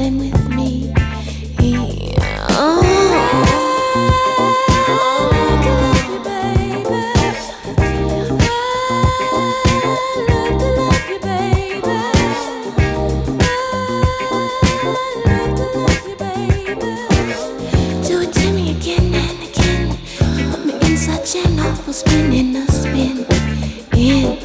than with me. Do it to me again and again. Put me in such an awful spin, in a spin. In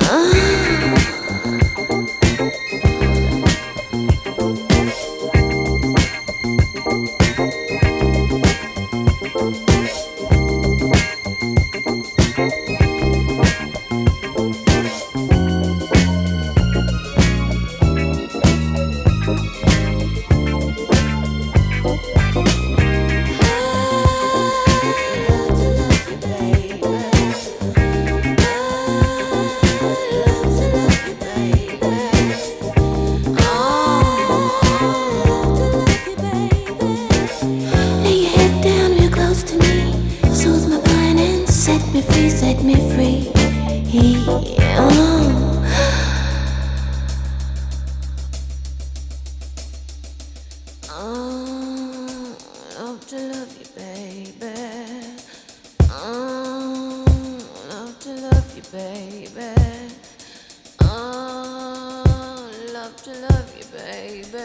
set me free. Love to love you, baby. Love to love you, baby. Love to love you, baby.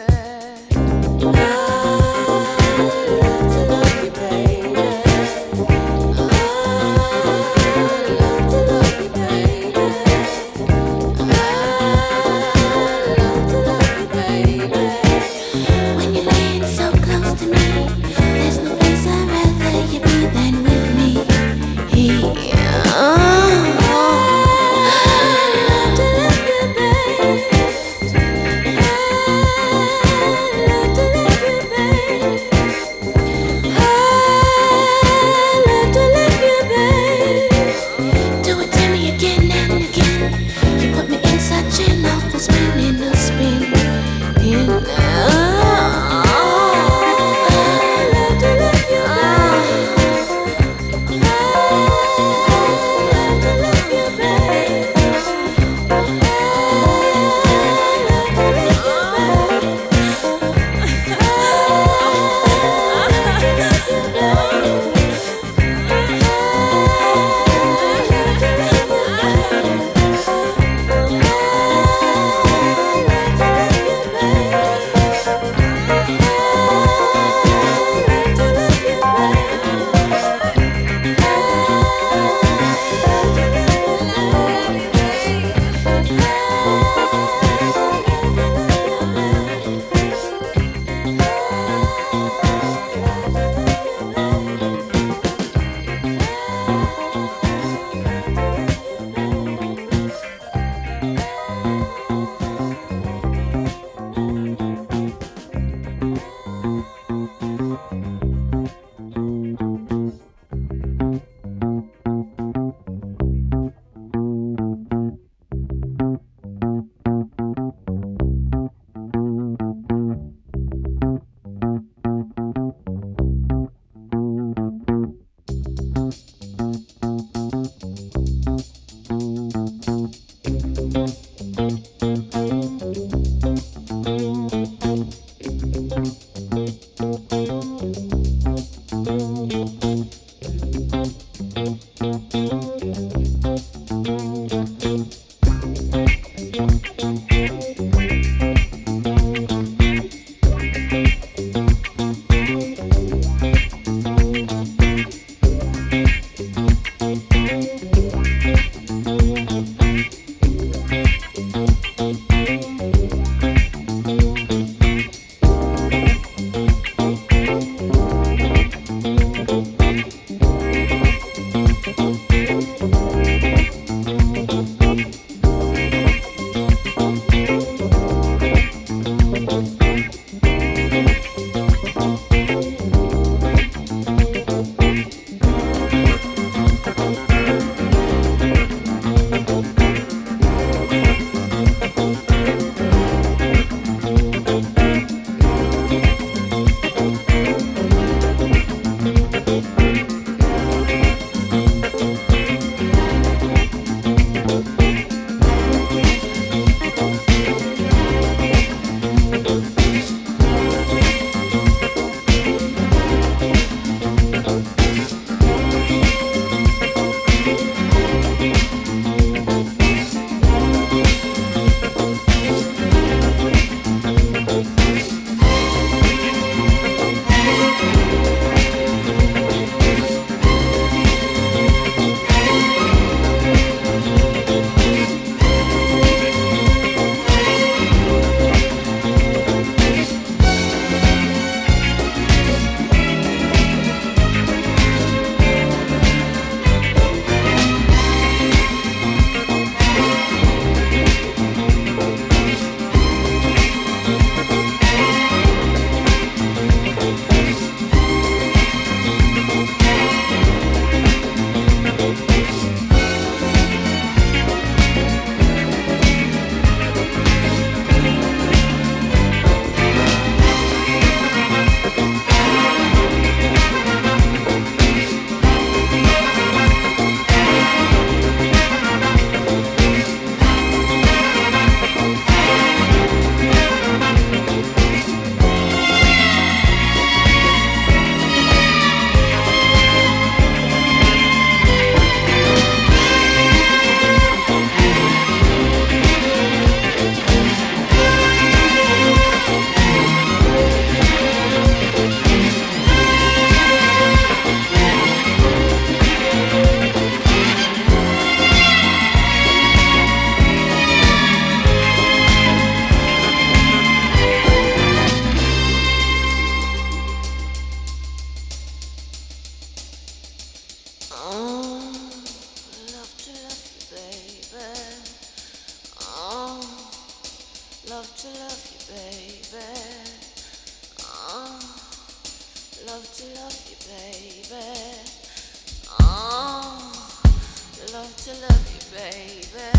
love to love you, baby. Oh, love to love you, baby.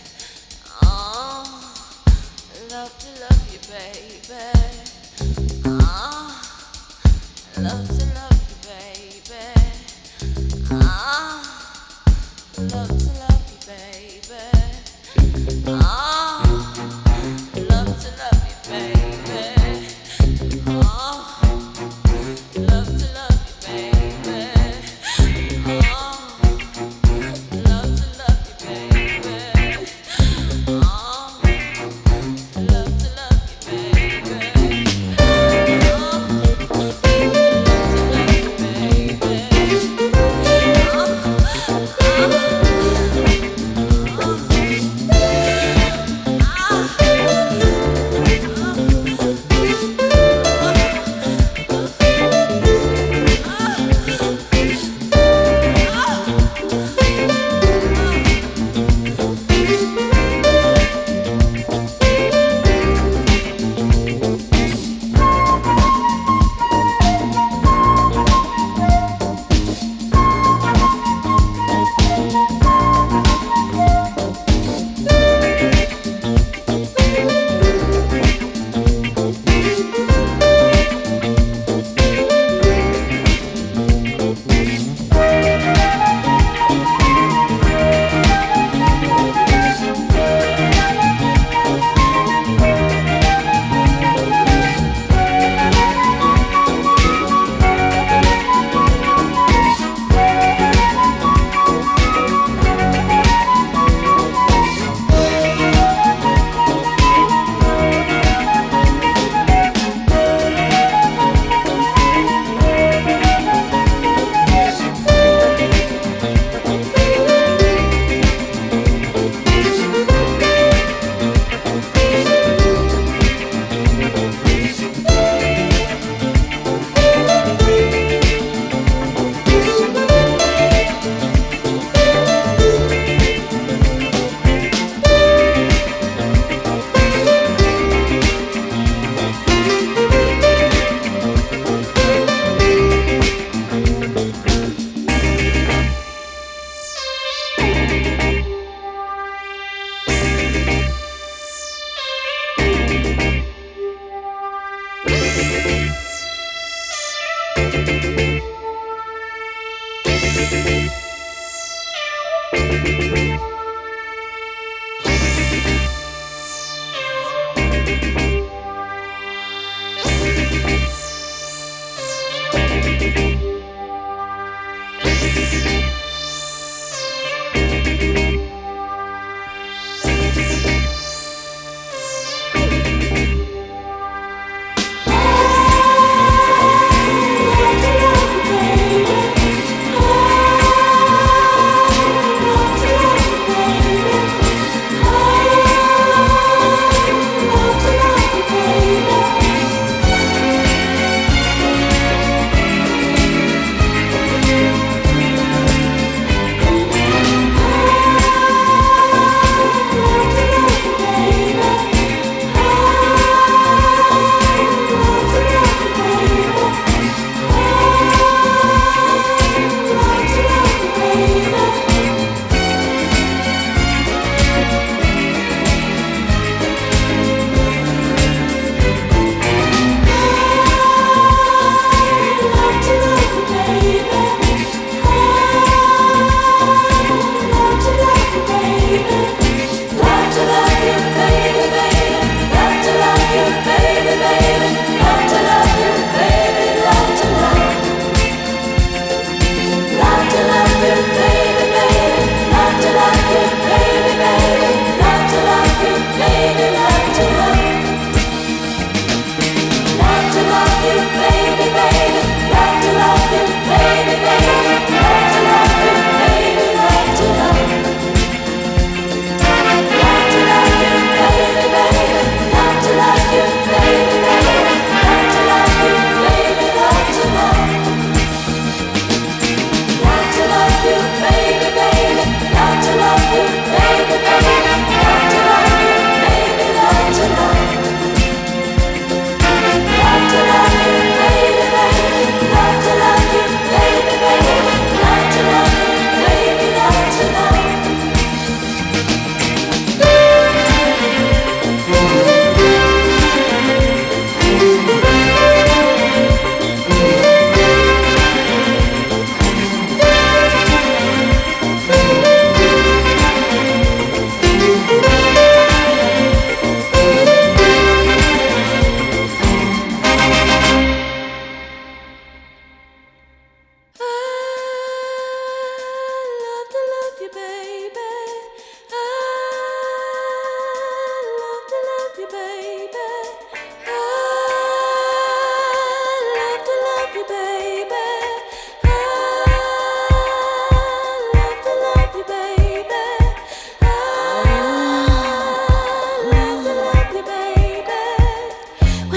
Oh, love to love you, baby. Oh, love to love you, baby. Oh, love to love you, baby. Oh, love to love you, baby. Oh, love to love you, baby. Oh, love to love you, baby. Oh, love to love you, baby.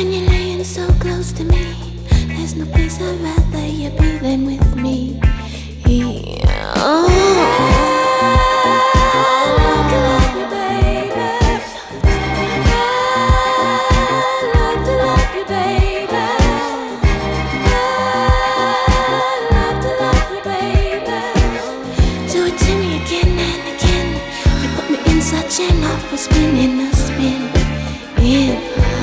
When you're laying so close to me, there's no place I'd rather you be than with me. Oh, love to love you, baby. Love to love you, baby. Love to love you, baby. Do it to me again and again. You put me in such an awful spin, in a spin. In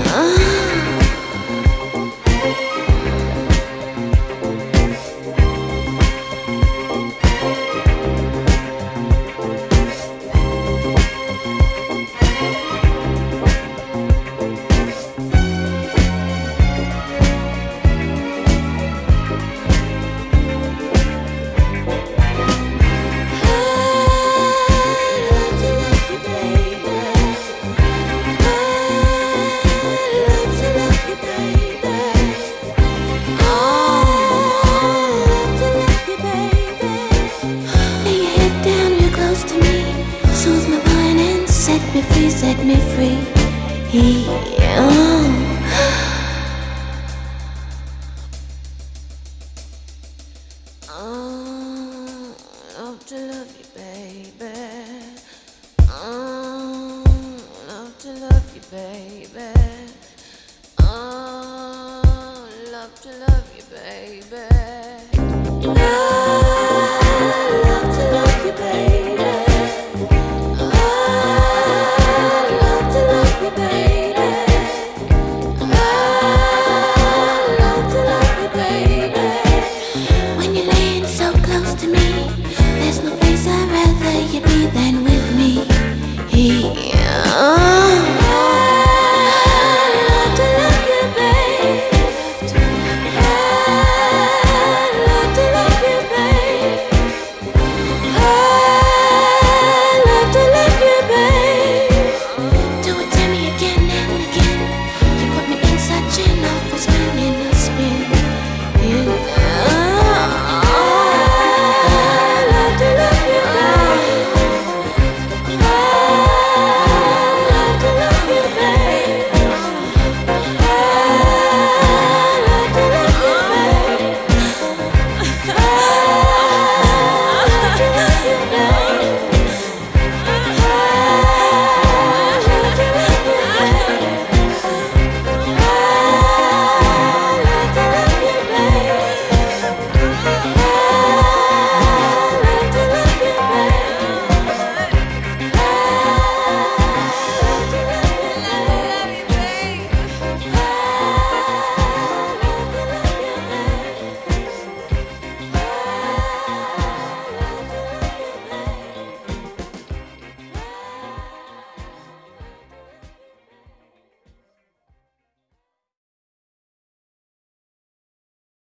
set me free, set me free. Oh. Oh, love to love you, baby. Oh, love to love you, baby. Oh, love to love you, baby.